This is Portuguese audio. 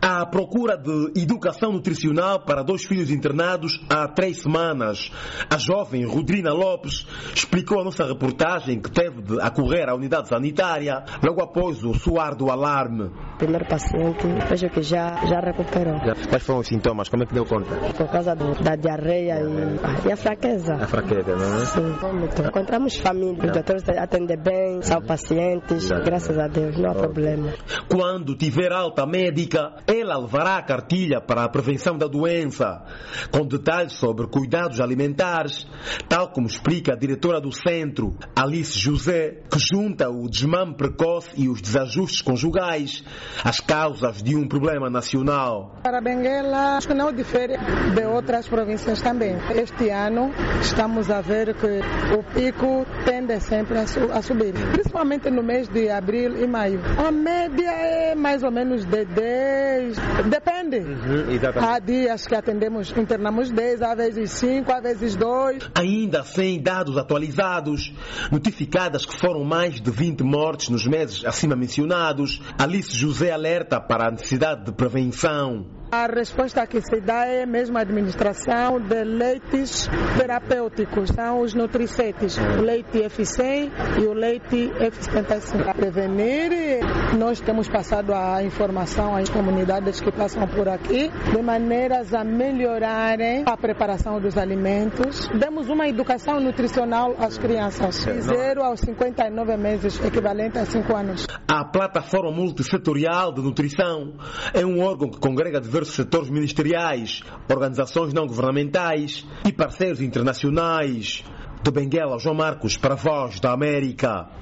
À procura de educação nutricional para 2 filhos internados há 3 semanas, a jovem Rodrina Lopes explicou à nossa reportagem que teve de acorrer à unidade sanitária logo após o soar do alarme. Primeiro paciente, vejo que já recuperou. Quais foram os sintomas? Como é que deu conta? Por causa da diarreia e a fraqueza. A fraqueza, não é? Sim, vômito. Encontramos família, os doutores atendem bem, são pacientes, graças a Deus, não há problema. Quando tiver alta médica, ela levará a cartilha para a prevenção da doença, com detalhes sobre cuidados alimentares, tal como explica a diretora do centro, Alice José, que junta o desmame precoce e os desajustes conjugais às causas de um problema nacional. Para Benguela, acho que não difere de outras províncias também. Este ano estamos a ver que o pico tende sempre a subir, principalmente no mês de abril e maio. A média é mais ou menos de 10, depende. Há dias que internamos 10, às vezes 5, às vezes 2. Ainda sem dados atualizados, notificadas que foram mais de 20 mortes nos meses acima mencionados, Alice José alerta para a necessidade de prevenção. A resposta que se dá é mesmo a administração de leites terapêuticos, são os nutricetes, o leite F100 e o leite F75. Para prevenir, nós temos passado a informação às comunidades que passam por aqui, de maneiras a melhorarem a preparação dos alimentos. Demos uma educação nutricional às crianças, de 0 aos 59 meses, equivalente a 5 anos. A Plataforma Multissetorial de Nutrição é um órgão que congrega diversos setores ministeriais, organizações não governamentais e parceiros internacionais. De Benguela, João Marcos, para a Voz da América.